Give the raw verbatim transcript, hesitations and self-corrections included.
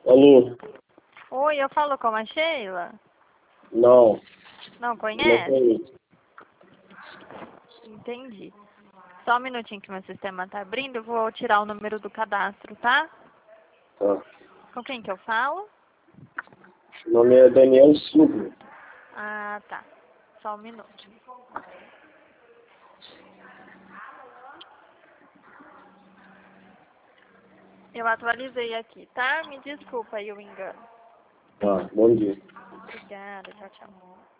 Alô? Oi, eu falo com a Sheila? Não, Não não conhece? conheço. Entendi. Só um minutinho que meu sistema tá abrindo, eu vou tirar o número do cadastro, tá? Tá. Com quem que eu falo? Meu nome é Daniel Silva. Ah, tá. Só um minuto. Eu atualizei aqui, tá? Me desculpa aí o engano. Tá, bom dia. Obrigada, tchau, tchau.